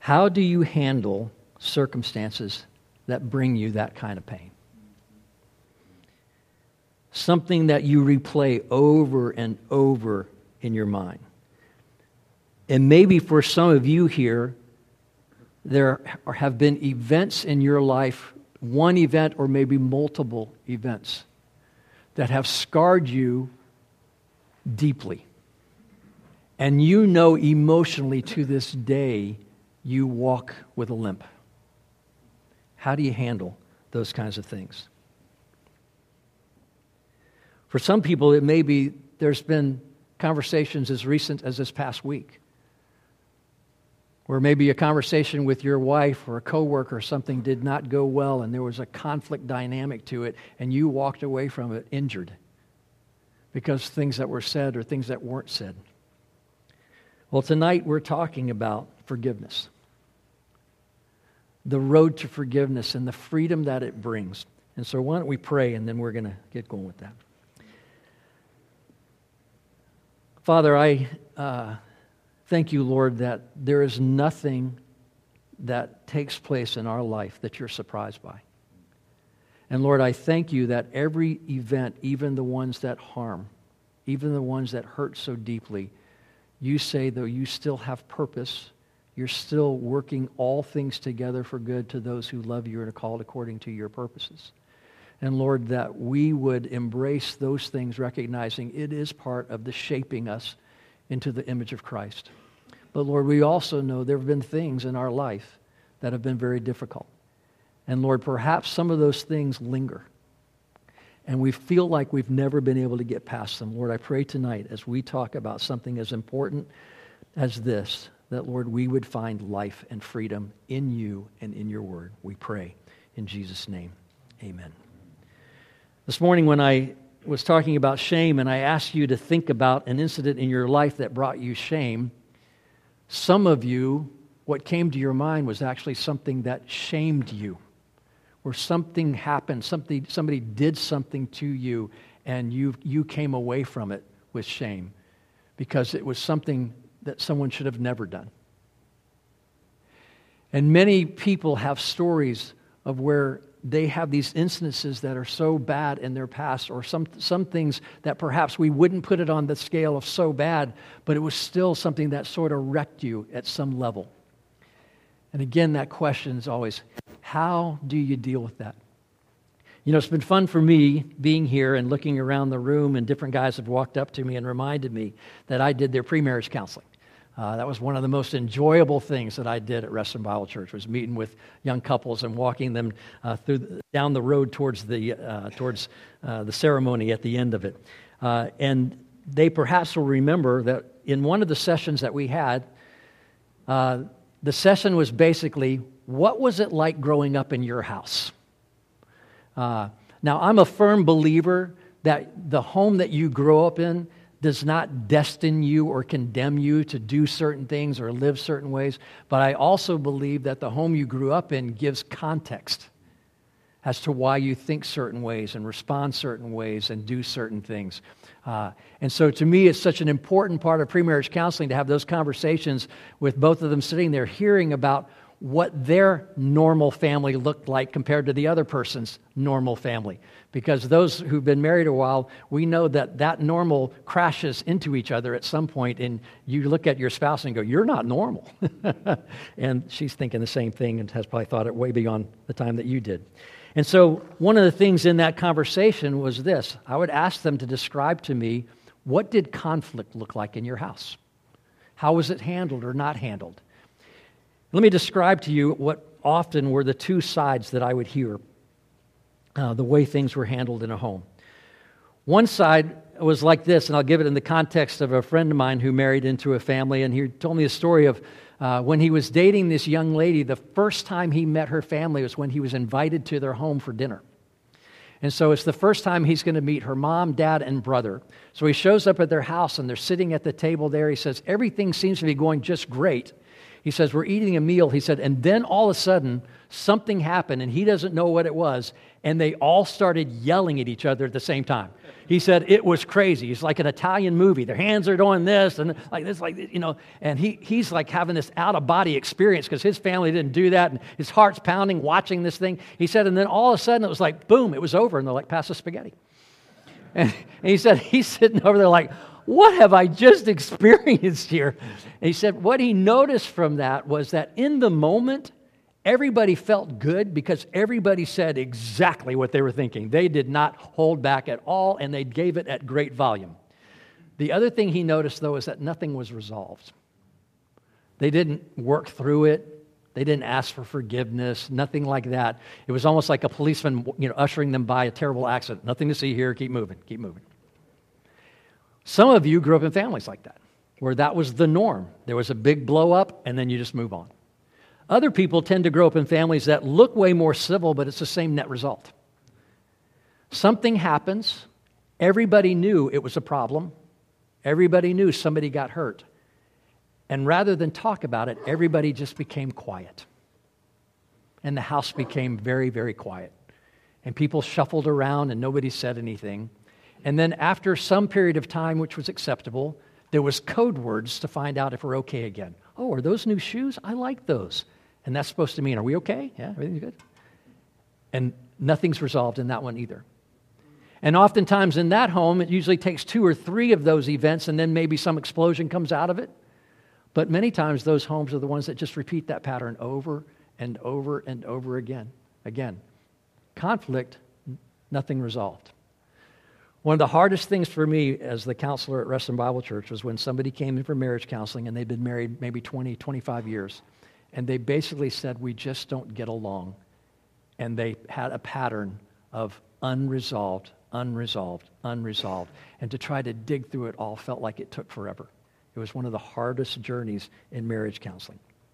How do you handle circumstances that bring you that kind of pain? Something that you replay over and over in your mind. And maybe for some of you here, there have been events in your life, one event or maybe multiple events, that have scarred you deeply. And you know emotionally to this day, you walk with a limp. How do you handle those kinds of things? For some people, it may be there's been conversations as recent as this past week, or maybe a conversation with your wife or a coworker or something did not go well and there was a conflict dynamic to it and you walked away from it injured because things that were said or things that weren't said. Well, tonight we're talking about forgiveness. The road to forgiveness and the freedom that it brings. And so why don't we pray and then we're going to get going with that. Father, I thank you, Lord, that there is nothing that takes place in our life that you're surprised by. And Lord, I thank you that every event, even the ones that harm, even the ones that hurt so deeply, you say, though you still have purpose, you're still working all things together for good to those who love you and are called according to your purposes. And Lord, that we would embrace those things, recognizing it is part of the shaping us into the image of Christ. But Lord, we also know there have been things in our life that have been very difficult. And Lord, perhaps some of those things linger. And we feel like we've never been able to get past them. Lord, I pray tonight as we talk about something as important as this, that, Lord, we would find life and freedom in you and in your word. We pray in Jesus' name. Amen. This morning when I was talking about shame and I asked you to think about an incident in your life that brought you shame, some of you, what came to your mind was actually something that shamed you, where something happened, somebody did something to you, and you came away from it with shame because it was something that someone should have never done. And many people have stories of where they have these instances that are so bad in their past, or some things that perhaps we wouldn't put it on the scale of so bad, but it was still something that sort of wrecked you at some level. And again, that question is always, how do you deal with that? You know, it's been fun for me being here and looking around the room, and different guys have walked up to me and reminded me that I did their pre-marriage counseling. That was one of the most enjoyable things that I did at Reston Bible Church, was meeting with young couples and walking them down the road towards the ceremony at the end of it. And they perhaps will remember that in one of the sessions that we had, the session was basically, what was it like growing up in your house? Now, I'm a firm believer that the home that you grow up in does not destine you or condemn you to do certain things or live certain ways, but I also believe that the home you grew up in gives context as to why you think certain ways and respond certain ways and do certain things. And so to me, it's such an important part of pre-marriage counseling to have those conversations with both of them sitting there hearing about what their normal family looked like compared to the other person's normal family. Because those who've been married a while, we know that normal crashes into each other at some point, and you look at your spouse and go, you're not normal. And she's thinking the same thing and has probably thought it way beyond the time that you did. And so one of the things in that conversation was this. I would ask them to describe to me, what did conflict look like in your house? How was it handled or not handled? Let me describe to you what often were the two sides that I would hear, the way things were handled in a home. One side was like this, and I'll give it in the context of a friend of mine who married into a family, and he told me a story of when he was dating this young lady, the first time he met her family was when he was invited to their home for dinner. And so it's the first time he's going to meet her mom, dad, and brother. So he shows up at their house, and they're sitting at the table there. He says, everything seems to be going just great. He says, we're eating a meal. He said, and then all of a sudden, something happened, and he doesn't know what it was, and they all started yelling at each other at the same time. He said it was crazy. It's like an Italian movie. Their hands are doing this and like this, and he's like having this out-of-body experience because his family didn't do that, and his heart's pounding watching this thing. He said, and then all of a sudden it was like, boom, it was over, and they're like, pass the spaghetti. And he said, he's sitting over there like, what have I just experienced here? And he said what he noticed from that was that in the moment, everybody felt good because everybody said exactly what they were thinking. They did not hold back at all, and they gave it at great volume. The other thing he noticed, though, is that nothing was resolved. They didn't work through it. They didn't ask for forgiveness, nothing like that. It was almost like a policeman, ushering them by a terrible accident. Nothing to see here, keep moving, keep moving. Some of you grew up in families like that, where that was the norm. There was a big blow up, and then you just move on. Other people tend to grow up in families that look way more civil, but it's the same net result. Something happens. Everybody knew it was a problem. Everybody knew somebody got hurt. And rather than talk about it, everybody just became quiet. And the house became very, very quiet. And people shuffled around and nobody said anything. And then after some period of time, which was acceptable, there was code words to find out if we're okay again. Oh, are those new shoes? I like those. And that's supposed to mean, are we okay? Yeah, everything's good? And nothing's resolved in that one either. And oftentimes in that home, it usually takes 2 or 3 of those events, and then maybe some explosion comes out of it. But many times those homes are the ones that just repeat that pattern over and over and over again. Again, conflict, nothing resolved. One of the hardest things for me as the counselor at Reston Bible Church was when somebody came in for marriage counseling and they'd been married maybe 20, 25 years. And they basically said, we just don't get along. And they had a pattern of unresolved. And to try to dig through it all felt like it took forever. It was one of the hardest journeys in marriage counseling.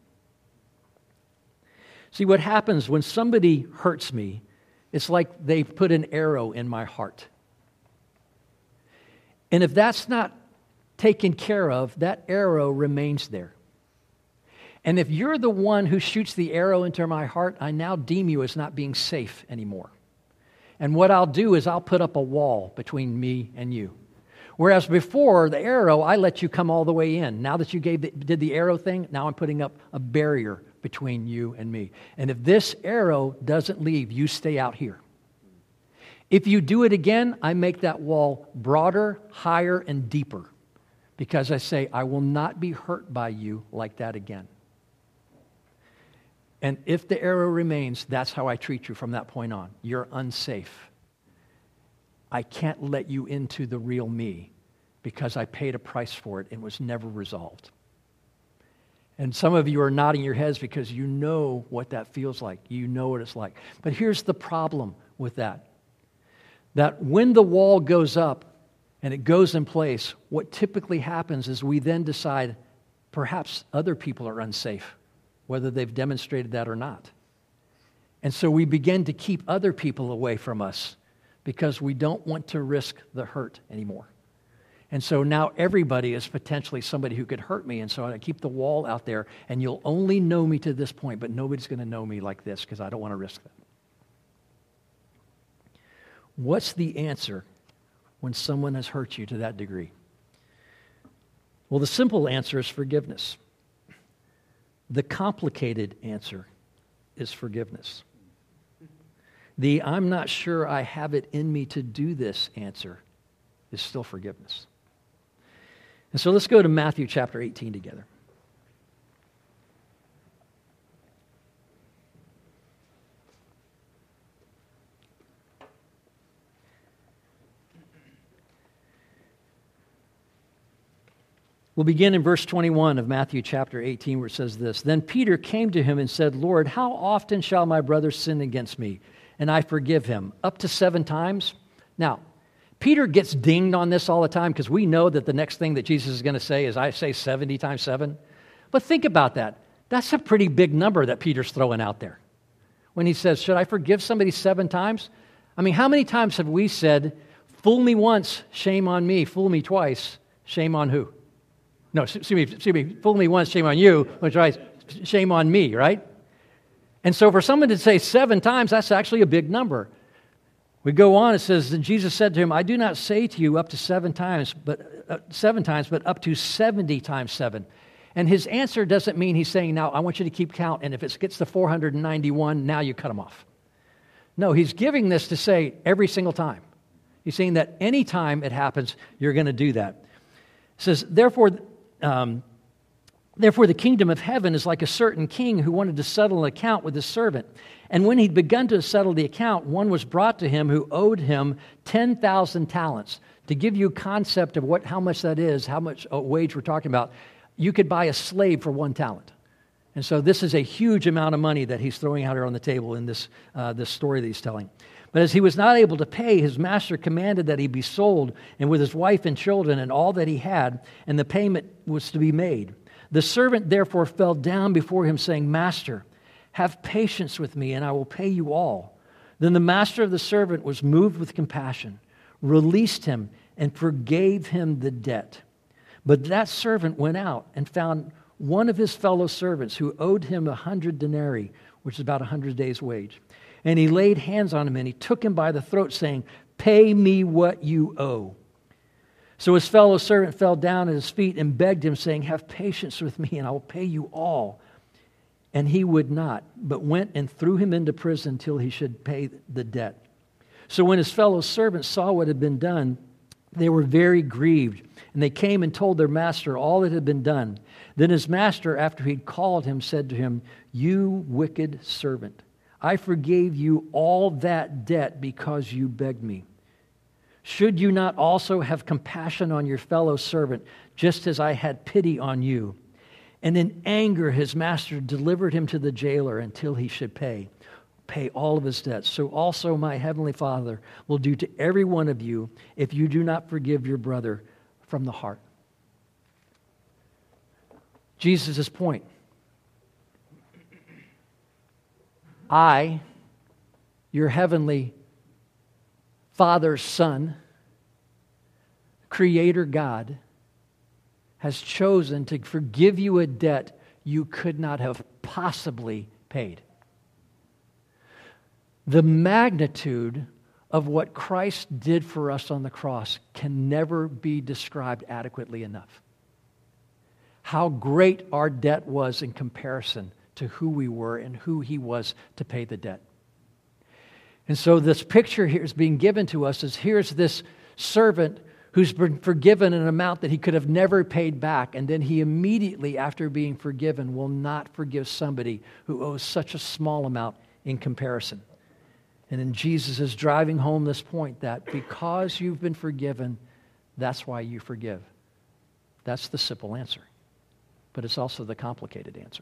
See, what happens when somebody hurts me, it's like they put an arrow in my heart. And if that's not taken care of, that arrow remains there. And if you're the one who shoots the arrow into my heart, I now deem you as not being safe anymore. And what I'll do is I'll put up a wall between me and you. Whereas before, the arrow, I let you come all the way in. Now that you did the arrow thing, now I'm putting up a barrier between you and me. And if this arrow doesn't leave, you stay out here. If you do it again, I make that wall broader, higher, and deeper. Because I say, I will not be hurt by you like that again. And if the arrow remains, that's how I treat you from that point on. You're unsafe. I can't let you into the real me because I paid a price for it and was never resolved. And some of you are nodding your heads because you know what that feels like. You know what it's like. But here's the problem with that. That when the wall goes up and it goes in place, what typically happens is we then decide perhaps other people are unsafe, whether they've demonstrated that or not. And so we begin to keep other people away from us because we don't want to risk the hurt anymore. And so now everybody is potentially somebody who could hurt me, and so I keep the wall out there, and you'll only know me to this point, but nobody's going to know me like this because I don't want to risk that. What's the answer when someone has hurt you to that degree? Well, the simple answer is forgiveness. The complicated answer is forgiveness. The I'm not sure I have it in me to do this answer is still forgiveness. And so let's go to Matthew chapter 18 together. We'll begin in verse 21 of Matthew chapter 18 where it says this. Then Peter came to him and said, Lord, how often shall my brother sin against me and I forgive him? Up to 7 times? Now, Peter gets dinged on this all the time because we know that the next thing that Jesus is going to say is, I say 70 times 7. But think about that. That's a pretty big number that Peter's throwing out there. When he says, should I forgive somebody 7 times? I mean, how many times have we said, fool me once, shame on me, fool me twice, shame on who? No, excuse me, fool me once, shame on you, shame on me, right? And so for someone to say 7 times, that's actually a big number. We go on, it says, and Jesus said to him, I do not say to you up to 7 times, but 7 times, but up to 70 times 7. And his answer doesn't mean he's saying, now I want you to keep count, and if it gets to 491, now you cut them off. No, he's giving this to say every single time. He's saying that any time it happens, you're going to do that. It says, Therefore, the kingdom of heaven is like a certain king who wanted to settle an account with his servant. And when he'd begun to settle the account, one was brought to him who owed him 10,000 talents. To give you a concept of how much that is, how much wage we're talking about, you could buy a slave for 1 talent. And so this is a huge amount of money that he's throwing out here on the table in this story that he's telling. But as he was not able to pay, his master commanded that he be sold, and with his wife and children and all that he had, and the payment was to be made. The servant therefore fell down before him, saying, Master, have patience with me, and I will pay you all. Then the master of the servant was moved with compassion, released him, and forgave him the debt. But that servant went out and found one of his fellow servants who owed him 100 denarii, which is about 100 days' wage. And he laid hands on him, and he took him by the throat, saying, Pay me what you owe. So his fellow servant fell down at his feet and begged him, saying, Have patience with me, and I will pay you all. And he would not, but went and threw him into prison till he should pay the debt. So when his fellow servants saw what had been done, they were very grieved, and they came and told their master all that had been done. Then his master, after he'd called him, said to him, You wicked servant, I forgave you all that debt because you begged me. Should you not also have compassion on your fellow servant, just as I had pity on you? And in anger his master delivered him to the jailer until he should pay all of his debts. So also my heavenly Father will do to every one of you if you do not forgive your brother from the heart. Jesus' point. I, your heavenly Father's Son, Creator God, has chosen to forgive you a debt you could not have possibly paid. The magnitude of what Christ did for us on the cross can never be described adequately enough. How great our debt was in comparison to who we were and who He was to pay the debt. And so this picture here is being given to us as here's this servant who's been forgiven an amount that he could have never paid back, and then he immediately, after being forgiven, will not forgive somebody who owes such a small amount in comparison. And then Jesus is driving home this point that because you've been forgiven, that's why you forgive. That's the simple answer. But it's also the complicated answer.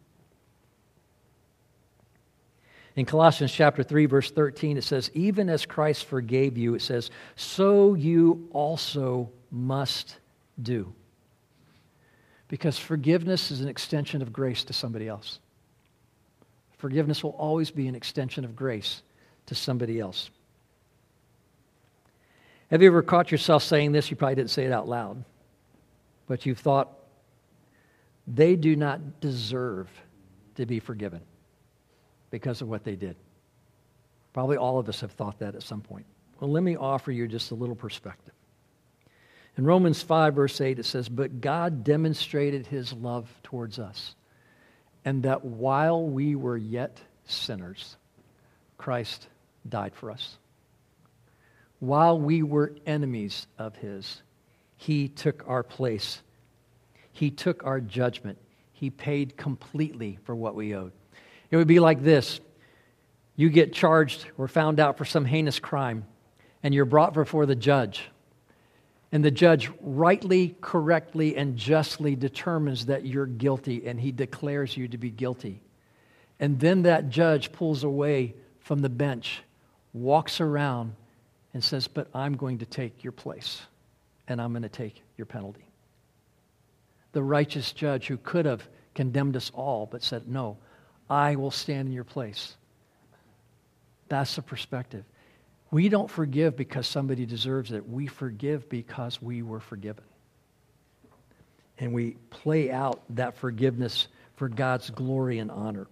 In Colossians chapter 3, verse 13, it says, even as Christ forgave you, it says, so you also must do. Because forgiveness is an extension of grace to somebody else. Forgiveness will always be an extension of grace to somebody else. Have you ever caught yourself saying this? You probably didn't say it out loud. But you've thought, they do not deserve to be forgiven because of what they did. Probably all of us have thought that at some point. Well, let me offer you just a little perspective. In Romans 5, verse 8, it says, but God demonstrated His love towards us, and that while we were yet sinners, Christ died for us. While we were enemies of His, He took our place. He took our judgment. He paid completely for what we owed. It would be like this. You get charged or found out for some heinous crime, and you're brought before the judge. And the judge rightly, correctly, and justly determines that you're guilty, and he declares you to be guilty. And then that judge pulls away from the bench, walks around, and says, but I'm going to take your place, and I'm going to take your penalty. The righteous judge who could have condemned us all, but said, no, I will stand in your place. That's the perspective. We don't forgive because somebody deserves it. We forgive because we were forgiven. And we play out that forgiveness for God's glory and honor.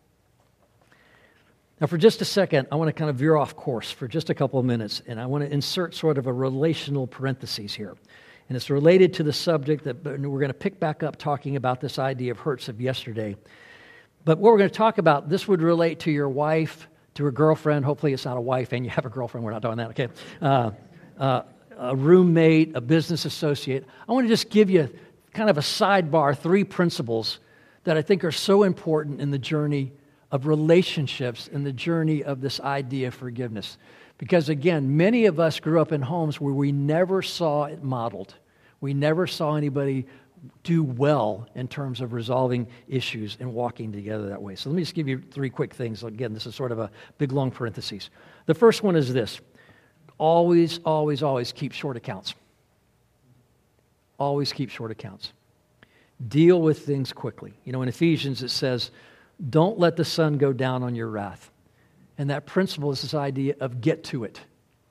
Now, for just a second, I want to kind of veer off course for just a couple of minutes, and I want to insert sort of a relational parenthesis here. And it's related to the subject that we're going to pick back up talking about this idea of hurts of yesterday. But what we're going to talk about, this would relate to your wife, to a girlfriend. Hopefully it's not a wife and you have a girlfriend. We're not doing that, okay? A roommate, a business associate. I want to just give you kind of a sidebar, 3 principles that I think are so important in the journey of relationships and the journey of this idea of forgiveness. Because again, many of us grew up in homes where we never saw it modeled. We never saw anybody do well in terms of resolving issues and walking together that way. So let me just give you 3 quick things. Again, this is sort of a big, long parenthesis. The first one is this. Always, always, always keep short accounts. Always keep short accounts. Deal with things quickly. You know, in Ephesians it says, don't let the sun go down on your wrath. And that principle is this idea of get to it.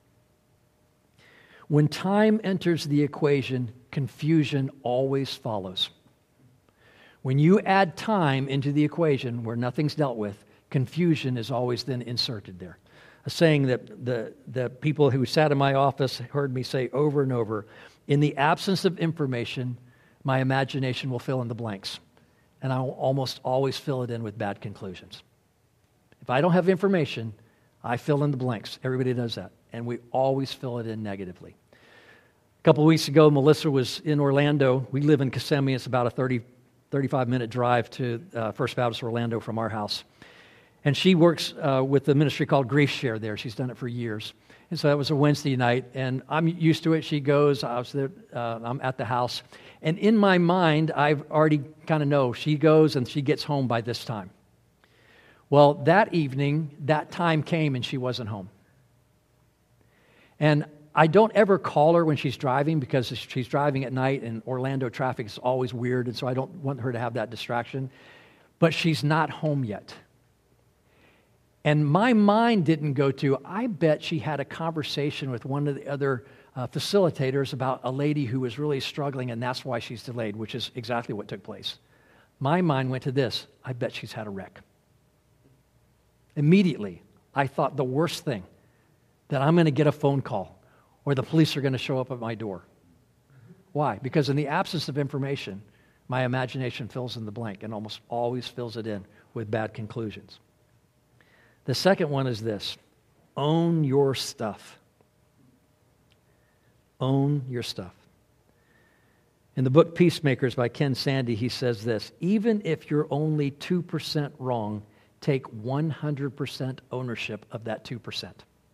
When time enters the equation, confusion always follows. When you add time into the equation where nothing's dealt with, confusion is always then inserted there. A saying that the people who sat in my office heard me say over and over, in the absence of information, my imagination will fill in the blanks. And I will almost always fill it in with bad conclusions. If I don't have information, I fill in the blanks. Everybody does that. And we always fill it in negatively. A couple of weeks ago, Melissa was in Orlando. We live in Kissimmee. It's about a 35-minute drive to First Baptist Orlando from our house. And she works with the ministry called Grief Share there. She's done it for years. And so that was a Wednesday night, and I'm used to it. She goes, I was there, I'm at the house. And in my mind, I've already kind of know she goes and she gets home by this time. Well, that evening, that time came and she wasn't home. And I don't ever call her when she's driving because she's driving at night and Orlando traffic is always weird, and so I don't want her to have that distraction. But she's not home yet. And my mind didn't go to, I bet she had a conversation with one of the other facilitators about a lady who was really struggling and that's why she's delayed, which is exactly what took place. My mind went to this, I bet she's had a wreck. Immediately, I thought the worst thing, that I'm going to get a phone call or the police are going to show up at my door. Why? Because in the absence of information, my imagination fills in the blank and almost always fills it in with bad conclusions. The second one is this, own your stuff. Own your stuff. In the book Peacemakers by Ken Sande, he says this, even if you're only 2% wrong, take 100% ownership of that 2%.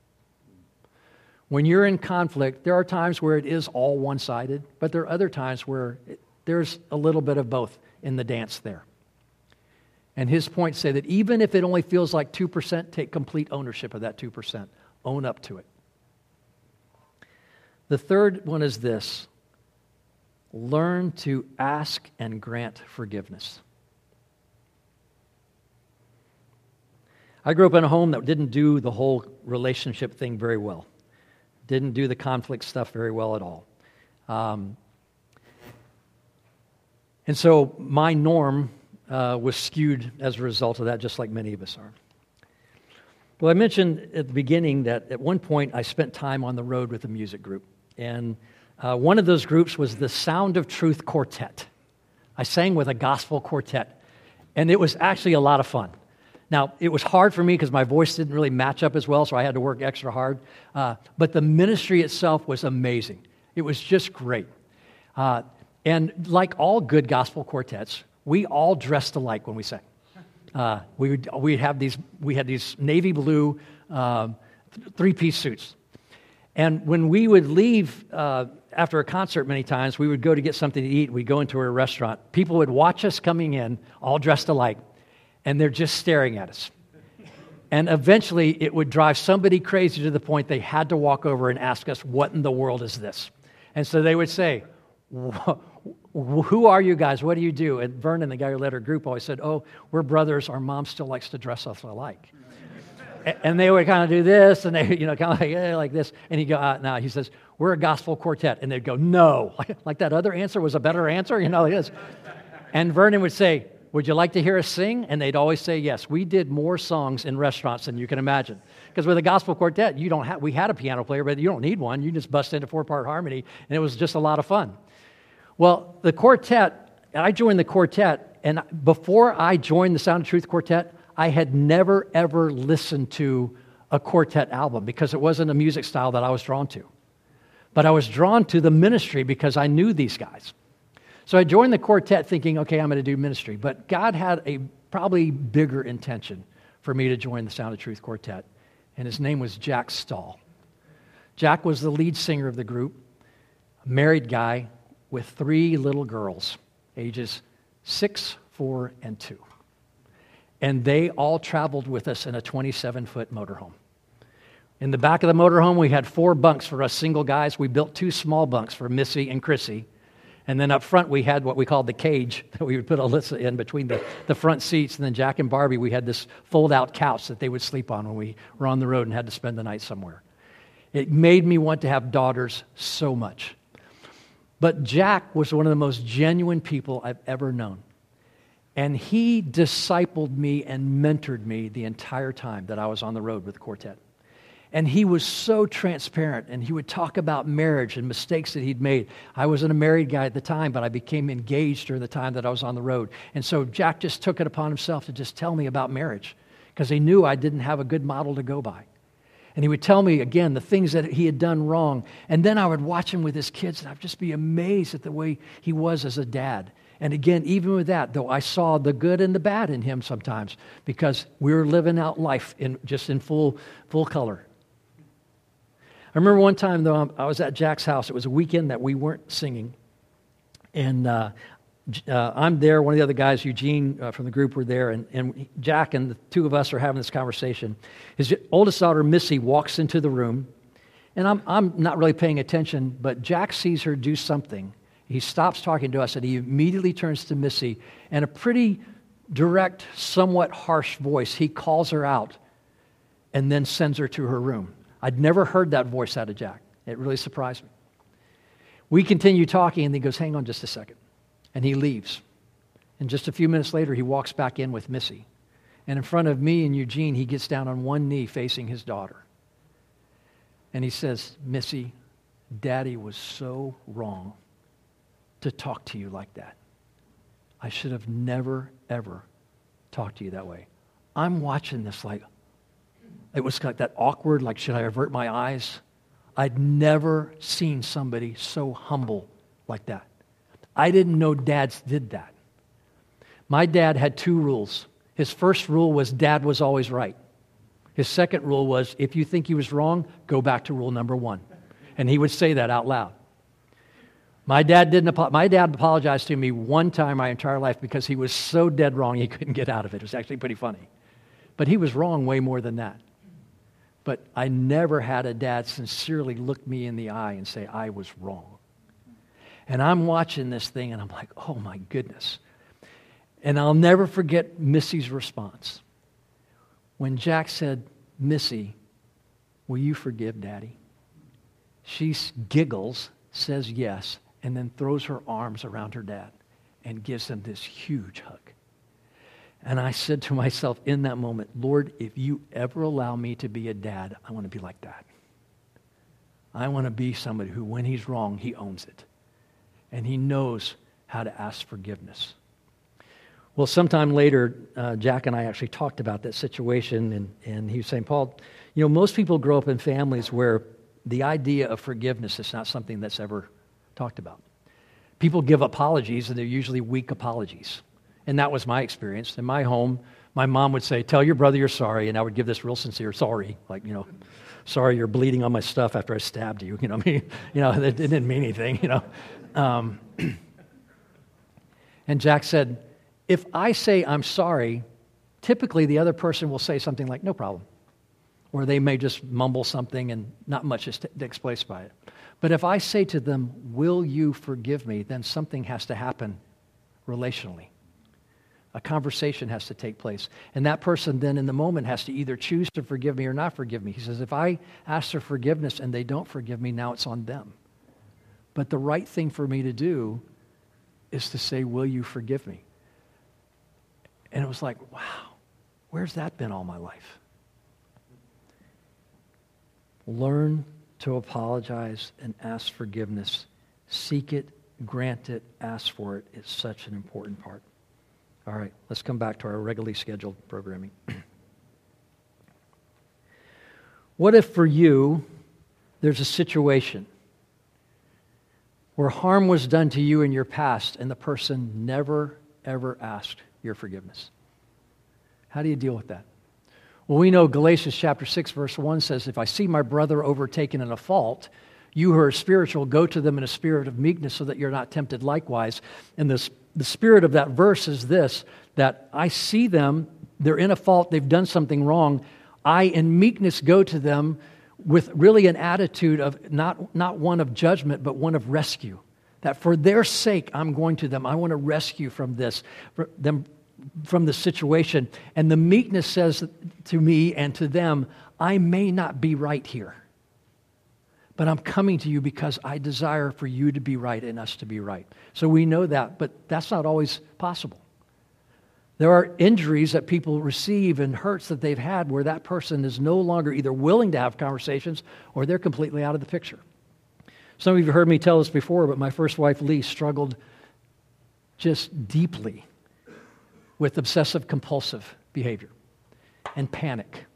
When you're in conflict, there are times where it is all one-sided, but there are other times where there's a little bit of both in the dance there. And his points say that even if it only feels like 2%, take complete ownership of that 2%. Own up to it. The third one is this. Learn to ask and grant forgiveness. I grew up in a home that didn't do the whole relationship thing very well. Didn't do the conflict stuff very well at all. And so my norm was skewed as a result of that, just like many of us are. Well, I mentioned at the beginning that at one point I spent time on the road with a music group. And one of those groups was the Sound of Truth Quartet. I sang with a gospel quartet. And it was actually a lot of fun. Now, it was hard for me because my voice didn't really match up as well, so I had to work extra hard. But the ministry itself was amazing. It was just great. And like all good gospel quartets, we all dressed alike when we sang. We had these navy blue 3-piece suits. And when we would leave after a concert many times, we would go to get something to eat. We'd go into a restaurant. People would watch us coming in, all dressed alike, and they're just staring at us. And eventually, it would drive somebody crazy to the point they had to walk over and ask us, what in the world is this? And so they would say, who are you guys? What do you do? And Vernon, the guy who led our group, always said, oh, we're brothers. Our mom still likes to dress us alike. And they would kind of do this, and they, kind of like this. And he'd go, no, he says, we're a gospel quartet. And they'd go, no. Like that other answer was a better answer, like this. And Vernon would say, would you like to hear us sing? And they'd always say yes. We did more songs in restaurants than you can imagine. Because with a gospel quartet, we had a piano player, but you don't need one. You just bust into 4-part harmony, and it was just a lot of fun. Well, the quartet, I joined the quartet, and before I joined the Sound of Truth Quartet, I had never, ever listened to a quartet album because it wasn't a music style that I was drawn to. But I was drawn to the ministry because I knew these guys. So I joined the quartet thinking, okay, I'm going to do ministry. But God had a probably bigger intention for me to join the Sound of Truth Quartet. And his name was Jack Stahl. Jack was the lead singer of the group, a married guy with 3 little girls, ages 6, 4, and 2. And they all traveled with us in a 27-foot motorhome. In the back of the motorhome, we had 4 bunks for us single guys. We built 2 small bunks for Missy and Chrissy. And then up front, we had what we called the cage that we would put Alyssa in between the front seats. And then Jack and Barbie, we had this fold-out couch that they would sleep on when we were on the road and had to spend the night somewhere. It made me want to have daughters so much. But Jack was one of the most genuine people I've ever known. And he discipled me and mentored me the entire time that I was on the road with the quartet. And he was so transparent, and he would talk about marriage and mistakes that he'd made. I wasn't a married guy at the time, but I became engaged during the time that I was on the road. And so Jack just took it upon himself to just tell me about marriage because he knew I didn't have a good model to go by. And he would tell me, again, the things that he had done wrong. And then I would watch him with his kids, and I'd just be amazed at the way he was as a dad. And again, even with that, though, I saw the good and the bad in him sometimes because we were living out life in full color. I remember one time, though, I was at Jack's house. It was a weekend that we weren't singing. And I'm there. One of the other guys, Eugene, from the group were there. And Jack and the 2 of us are having this conversation. His oldest daughter, Missy, walks into the room. And I'm not really paying attention, but Jack sees her do something. He stops talking to us, and he immediately turns to Missy. And a pretty direct, somewhat harsh voice, he calls her out and then sends her to her room. I'd never heard that voice out of Jack. It really surprised me. We continue talking, and he goes, hang on just a second. And he leaves. And just a few minutes later, he walks back in with Missy. And in front of me and Eugene, he gets down on one knee facing his daughter. And he says, Missy, Daddy was so wrong to talk to you like that. I should have never, ever talked to you that way. I'm watching this like, it was like that awkward, like, should I avert my eyes? I'd never seen somebody so humble like that. I didn't know dads did that. My dad had 2 rules. His first rule was dad was always right. His second rule was if you think he was wrong, go back to rule number 1. And he would say that out loud. My dad apologized to me one time my entire life because he was so dead wrong he couldn't get out of it. It was actually pretty funny. But he was wrong way more than that. But I never had a dad sincerely look me in the eye and say, I was wrong. And I'm watching this thing, and I'm like, oh, my goodness. And I'll never forget Missy's response. When Jack said, Missy, will you forgive Daddy? She giggles, says yes, and then throws her arms around her dad and gives him this huge hug. And I said to myself in that moment, Lord, if you ever allow me to be a dad, I want to be like that. I want to be somebody who, when he's wrong, he owns it. And he knows how to ask forgiveness. Well, sometime later, Jack and I actually talked about that situation, and he was saying, Paul, most people grow up in families where the idea of forgiveness is not something that's ever talked about. People give apologies, and they're usually weak apologies. And that was my experience. In my home, my mom would say, tell your brother you're sorry, and I would give this real sincere sorry, like, sorry you're bleeding on my stuff after I stabbed you. It didn't mean anything, And Jack said, if I say I'm sorry, typically the other person will say something like, no problem. Or they may just mumble something and not much takes place by it. But if I say to them, will you forgive me, then something has to happen relationally. A conversation has to take place. And that person then in the moment has to either choose to forgive me or not forgive me. He says, if I ask for forgiveness and they don't forgive me, now it's on them. But the right thing for me to do is to say, will you forgive me? And it was like, wow, where's that been all my life? Learn to apologize and ask forgiveness. Seek it, grant it, ask for it. It's such an important part. All right, let's come back to our regularly scheduled programming. What if for you, there's a situation where harm was done to you in your past and the person never, ever asked your forgiveness? How do you deal with that? Well, we know Galatians chapter 6, verse 1 says, if I see my brother overtaken in a fault, you who are spiritual, go to them in a spirit of meekness so that you're not tempted likewise. And the spirit of that verse is this, that I see them, they're in a fault, they've done something wrong. I, in meekness, go to them with really an attitude of not one of judgment, but one of rescue. That for their sake, I'm going to them. I want to rescue from this, from the situation. And the meekness says to me and to them, I may not be right here, but I'm coming to you because I desire for you to be right and us to be right. So we know that, but that's not always possible. There are injuries that people receive and hurts that they've had where that person is no longer either willing to have conversations or they're completely out of the picture. Some of you have heard me tell this before, but my first wife, Lee, struggled just deeply with obsessive-compulsive behavior and panic.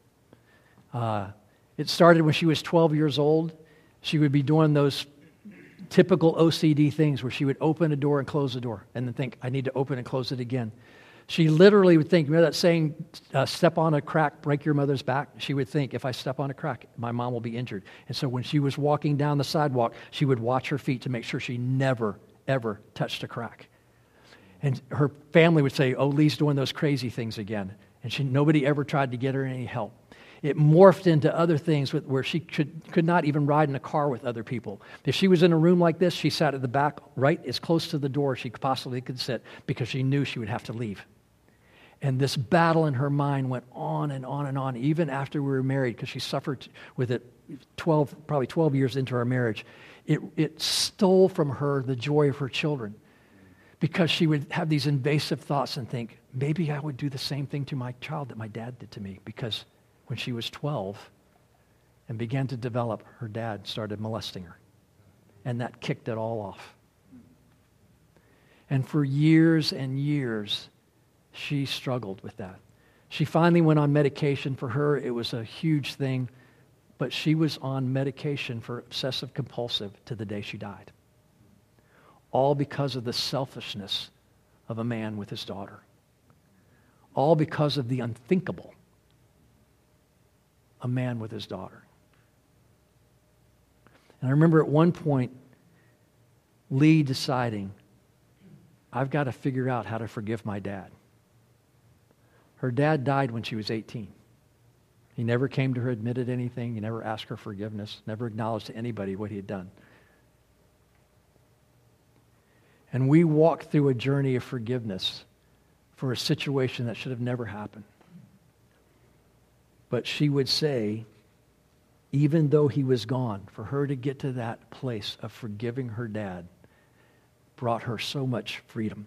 It started when she was 12 years old. She would be doing those typical OCD things where she would open a door and close the door and then think, I need to open and close it again. She literally would think, remember that saying, step on a crack, break your mother's back? She would think, if I step on a crack, my mom will be injured. And so when she was walking down the sidewalk, she would watch her feet to make sure she never, ever touched a crack. And her family would say, oh, Lee's doing those crazy things again. And nobody ever tried to get her any help. It morphed into other things where she could not even ride in a car with other people. If she was in a room like this, she sat at the back, right as close to the door as she possibly could sit, because she knew she would have to leave. And this battle in her mind went on and on and on, even after we were married, because she suffered with it probably 12 years into our marriage. It stole from her the joy of her children, because she would have these invasive thoughts and think, maybe I would do the same thing to my child that my dad did to me, because when she was 12 and began to develop, her dad started molesting her. And that kicked it all off. And for years and years, she struggled with that. She finally went on medication. For her, it was a huge thing, but she was on medication for obsessive compulsive to the day she died. All because of the selfishness of a man with his daughter. All because of the unthinkable, a man with his daughter. And I remember at one point, Lee deciding, I've got to figure out how to forgive my dad. Her dad died when she was 18. He never came to her, admitted anything. He never asked her forgiveness, never acknowledged to anybody what he had done. And we walked through a journey of forgiveness for a situation that should have never happened. But she would say, even though he was gone, for her to get to that place of forgiving her dad brought her so much freedom.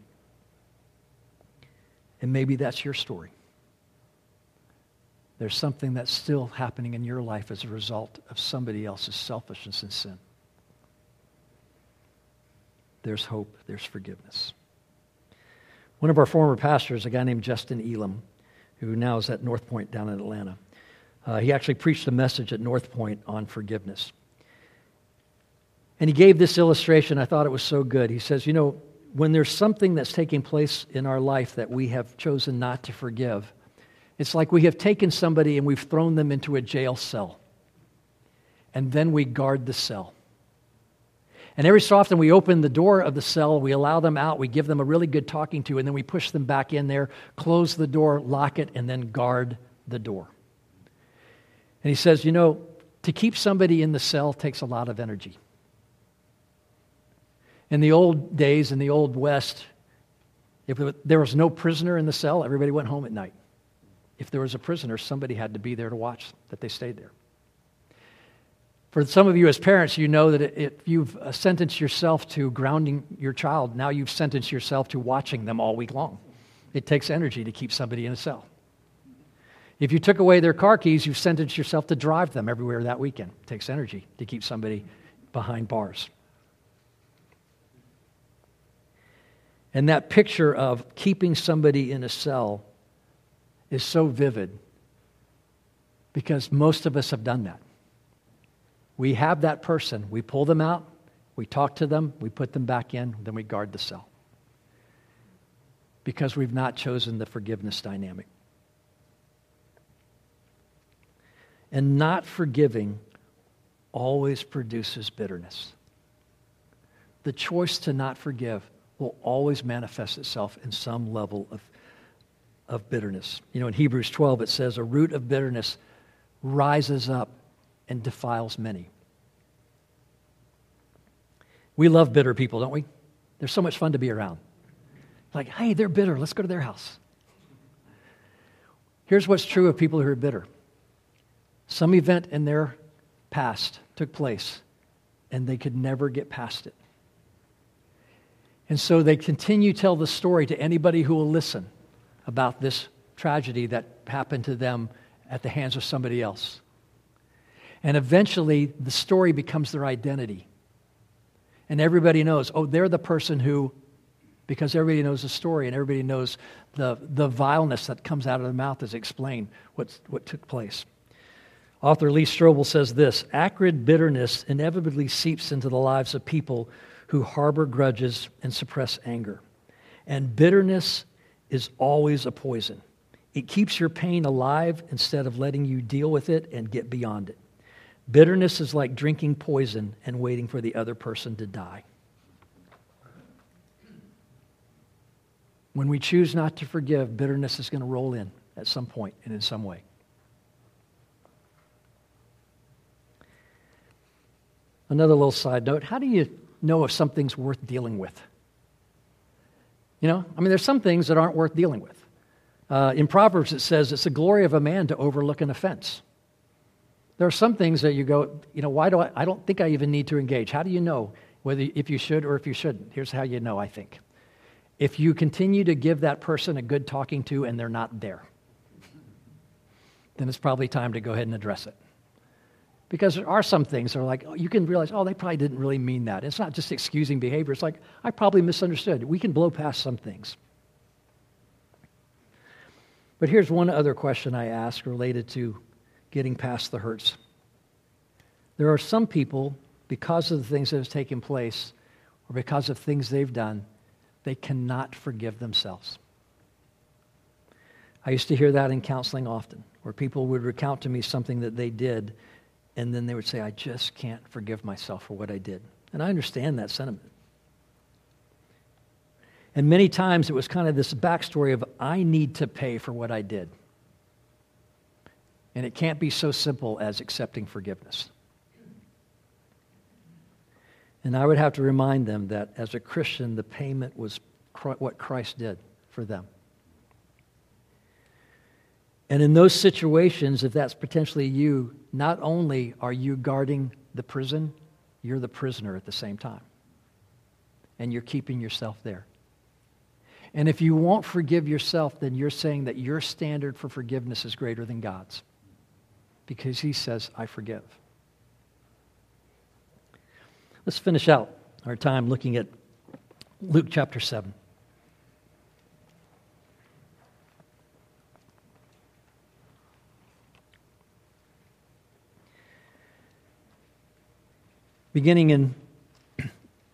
And maybe that's your story. There's something that's still happening in your life as a result of somebody else's selfishness and sin. There's hope, there's forgiveness. One of our former pastors, a guy named Justin Elam, who now is at North Point down in Atlanta, he actually preached a message at North Point on forgiveness. And he gave this illustration. I thought it was so good. He says, when there's something that's taking place in our life that we have chosen not to forgive, it's like we have taken somebody and we've thrown them into a jail cell. And then we guard the cell. And every so often we open the door of the cell, we allow them out, we give them a really good talking to, and then we push them back in there, close the door, lock it, and then guard the door. And he says, to keep somebody in the cell takes a lot of energy. In the old days, in the Old West, if there was no prisoner in the cell, everybody went home at night. If there was a prisoner, somebody had to be there to watch that they stayed there. For some of you as parents, you know that if you've sentenced yourself to grounding your child, now you've sentenced yourself to watching them all week long. It takes energy to keep somebody in a cell. If you took away their car keys, you've sentenced yourself to drive them everywhere that weekend. It takes energy to keep somebody behind bars. And that picture of keeping somebody in a cell is so vivid because most of us have done that. We have that person, we pull them out, we talk to them, we put them back in, then we guard the cell. Because we've not chosen the forgiveness dynamic. And not forgiving always produces bitterness. The choice to not forgive will always manifest itself in some level of bitterness. You know, in Hebrews 12 it says, a root of bitterness rises up and defiles many. We love bitter people, don't we? They're so much fun to be around. Like, hey, they're bitter. Let's go to their house. Here's what's true of people who are bitter. Some event in their past took place, and they could never get past it. And so they continue to tell the story to anybody who will listen about this tragedy that happened to them at the hands of somebody else. And eventually, the story becomes their identity. And everybody knows, oh, they're the person who, because everybody knows the story and everybody knows the vileness that comes out of their mouth as explain what took place. Author Lee Strobel says this, acrid bitterness inevitably seeps into the lives of people who harbor grudges and suppress anger. And bitterness is always a poison. It keeps your pain alive instead of letting you deal with it and get beyond it. Bitterness is like drinking poison and waiting for the other person to die. When we choose not to forgive, bitterness is going to roll in at some point and in some way. Another little side note, how do you know if something's worth dealing with? You know, I mean, there's some things that aren't worth dealing with. In Proverbs it says it's the glory of a man to overlook an offense. There are some things that you go, you know, I don't think I even need to engage. How do you know if you should or if you shouldn't? Here's how you know, I think. If you continue to give that person a good talking to and they're not there, then it's probably time to go ahead and address it. Because there are some things that are like, you can realize, they probably didn't really mean that. It's not just excusing behavior. It's like, I probably misunderstood. We can blow past some things. But here's one other question I ask related to getting past the hurts. There are some people, because of the things that have taken place, or because of things they've done, they cannot forgive themselves. I used to hear that in counseling often, where people would recount to me something that they did, and then they would say, I just can't forgive myself for what I did. And I understand that sentiment. And many times it was kind of this backstory of, I need to pay for what I did. And it can't be so simple as accepting forgiveness. And I would have to remind them that as a Christian, the payment was what Christ did for them. And in those situations, if that's potentially you, not only are you guarding the prison, you're the prisoner at the same time. And you're keeping yourself there. And if you won't forgive yourself, then you're saying that your standard for forgiveness is greater than God's. Because he says, I forgive. Let's finish out our time looking at Luke chapter 7. Beginning in, let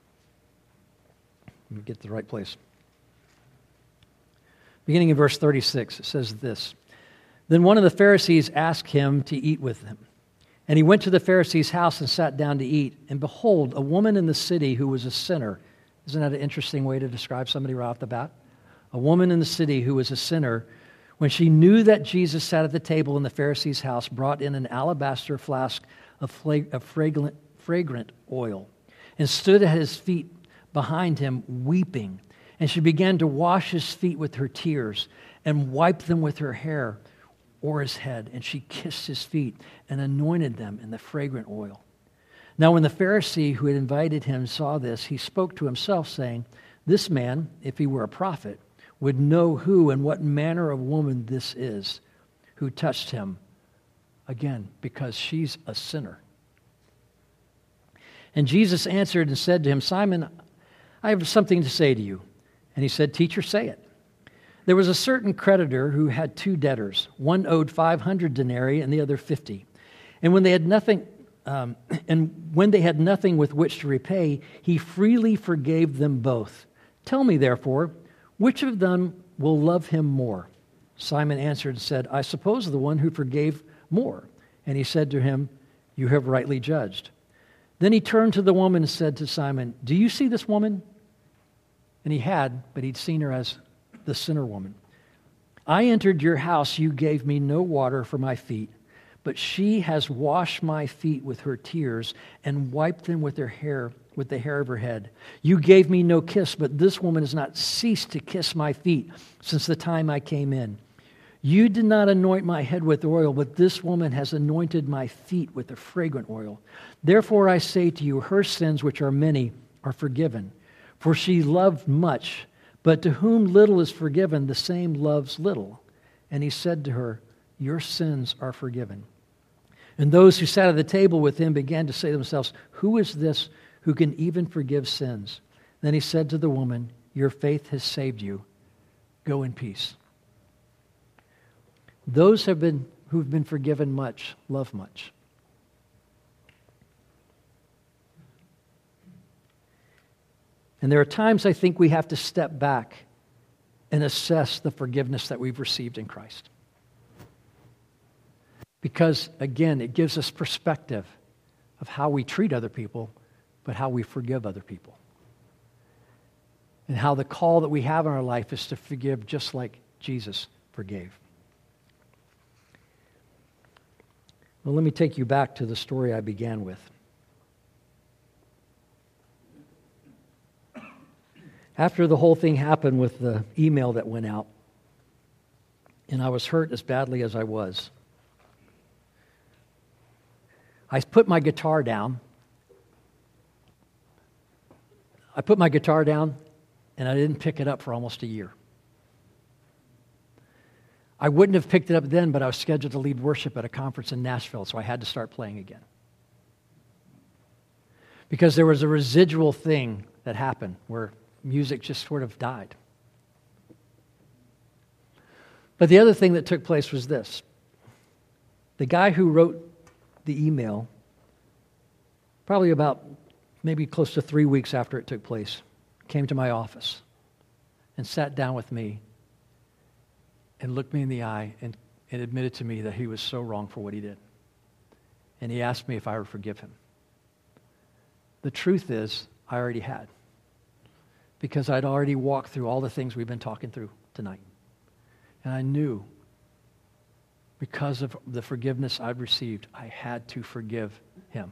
me get to the right place. Beginning in verse 36, it says this. Then one of the Pharisees asked him to eat with him. And he went to the Pharisee's house and sat down to eat. And behold, a woman in the city who was a sinner. Isn't that an interesting way to describe somebody right off the bat? A woman in the city who was a sinner, when she knew that Jesus sat at the table in the Pharisee's house, brought in an alabaster flask of fragrant oil and stood at his feet behind him weeping. And she began to wash his feet with her tears and wiped them with her hair or his head. And she kissed his feet and anointed them in the fragrant oil. Now when the Pharisee who had invited him saw this, he spoke to himself, saying, this man, if he were a prophet, would know who and what manner of woman this is who touched him. Again, because she's a sinner. And Jesus answered and said to him, Simon, I have something to say to you. And he said, Teacher, say it. There was a certain creditor who had 2 debtors. One owed 500 denarii and the other 50. And when they had nothing with which to repay, he freely forgave them both. Tell me, therefore, which of them will love him more? Simon answered and said, I suppose the one who forgave more. And he said to him, You have rightly judged. Then he turned to the woman and said to Simon, Do you see this woman? And he had, but he'd seen her as the sinner woman. I entered your house, you gave me no water for my feet, but she has washed my feet with her tears and wiped them with her hair, with the hair of her head. You gave me no kiss, but this woman has not ceased to kiss my feet since the time I came in. You did not anoint my head with oil, but this woman has anointed my feet with the fragrant oil. Therefore I say to you, her sins, which are many, are forgiven. For she loved much, but to whom little is forgiven, the same loves little. And he said to her, Your sins are forgiven. And those who sat at the table with him began to say to themselves, Who is this who can even forgive sins? Then he said to the woman, Your faith has saved you. Go in peace. Those who've been forgiven much, love much. And there are times I think we have to step back and assess the forgiveness that we've received in Christ. Because, again, it gives us perspective of how we treat other people, but how we forgive other people. And how the call that we have in our life is to forgive just like Jesus forgave. Well, let me take you back to the story I began with. After the whole thing happened with the email that went out, and I was hurt as badly as I was, I put my guitar down. And I didn't pick it up for almost a year. I wouldn't have picked it up then, but I was scheduled to lead worship at a conference in Nashville, so I had to start playing again. Because there was a residual thing that happened where music just sort of died. But the other thing that took place was this. The guy who wrote the email, probably about maybe close to 3 weeks after it took place, came to my office and sat down with me and looked me in the eye and admitted to me that he was so wrong for what he did. And he asked me if I would forgive him. The truth is, I already had. Because I'd already walked through all the things we've been talking through tonight. And I knew, because of the forgiveness I'd received, I had to forgive him.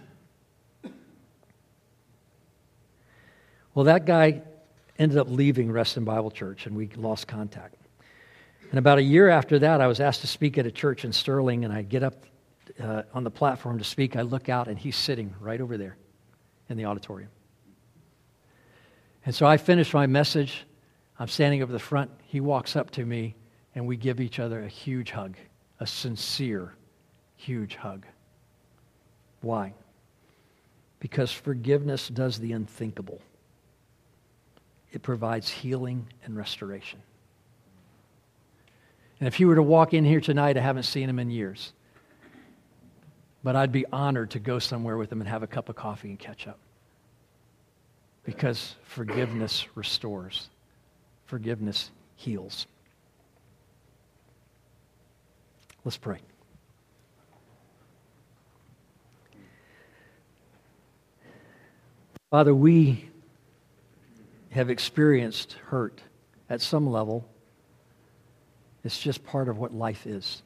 Well, that guy ended up leaving Reston Bible Church, and we lost contact. And about a year after that, I was asked to speak at a church in Sterling, and I get up on the platform to speak. I look out, and he's sitting right over there in the auditorium. And so I finished my message. I'm standing over the front. He walks up to me, and we give each other a huge hug, a sincere, huge hug. Why? Because forgiveness does the unthinkable. It provides healing and restoration. And if you were to walk in here tonight, I haven't seen him in years. But I'd be honored to go somewhere with him and have a cup of coffee and catch up. Because forgiveness restores. Forgiveness heals. Let's pray. Father, we have experienced hurt at some level. It's just part of what life is.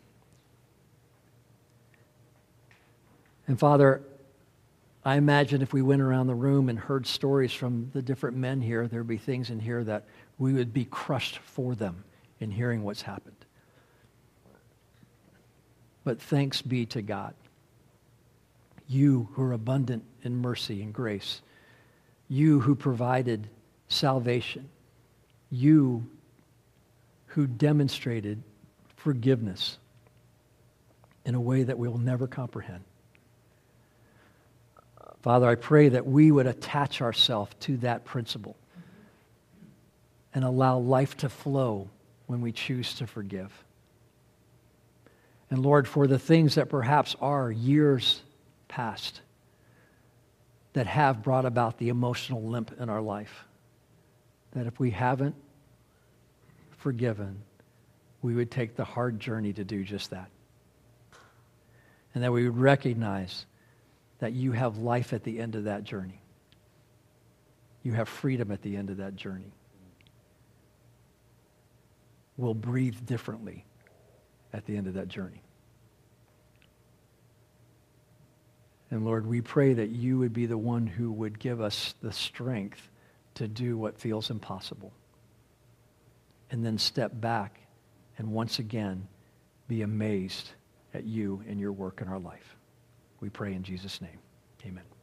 And Father, I imagine if we went around the room and heard stories from the different men here, there would be things in here that we would be crushed for them in hearing what's happened. But thanks be to God. You who are abundant in mercy and grace. You who provided salvation. You who demonstrated forgiveness in a way that we will never comprehend. Father, I pray that we would attach ourselves to that principle and allow life to flow when we choose to forgive. And Lord, for the things that perhaps are years past that have brought about the emotional limp in our life, that if we haven't forgiven, we would take the hard journey to do just that. And that we would recognize that you have life at the end of that journey. You have freedom at the end of that journey. We'll breathe differently at the end of that journey. And Lord, we pray that you would be the one who would give us the strength to do what feels impossible. And then step back and once again be amazed at you and your work in our life. We pray in Jesus' name. Amen.